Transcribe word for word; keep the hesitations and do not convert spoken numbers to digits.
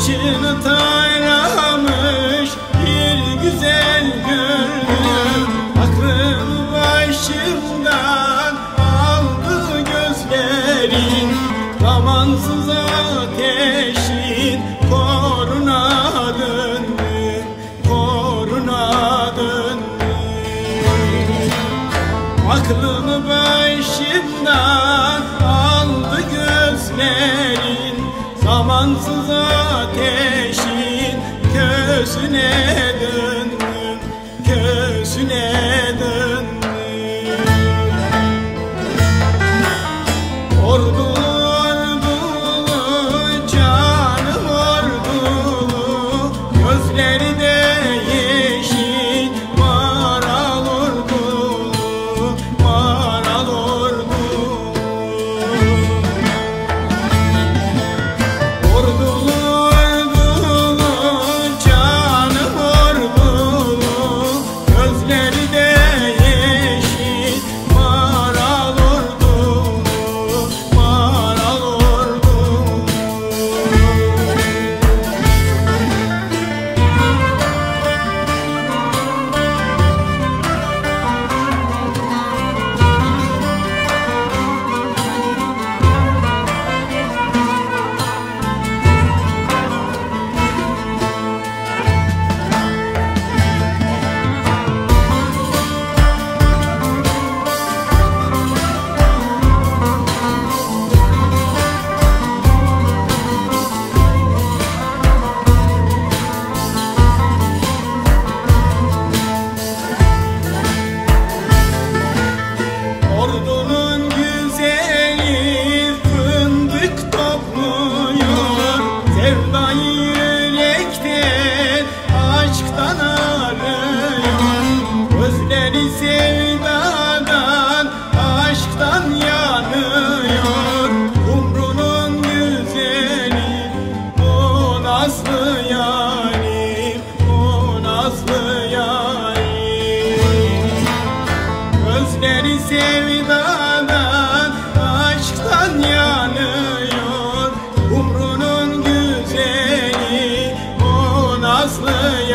Saçını taramış bir güzel gönlüm, aklım başımdan aldı gözlerin. Zamansız ateşin koruna döndüm, koruna döndüm. Aklımı başımdan aldı gözlerin, zamansız ateşin közüne döndüm, közüne döndüm. Ordulu ordulu canım ordulu, gözleri de yeşil maral ordulu, maral ordulu. Ordulu ordulu canım ordulu, gözleri de yeşil maral ordulu, maral ordulu. Ordunun güzeli fındık topluyor, sevdayı yürekten aşktan arıyor. Gözleri sevdadan aşktan yanıyor, umrunun güzeli o nazlı yarim, o nazlı yarim. Gözleri sevdadan aşktan yanıyor, umrunun güzeli o nazlı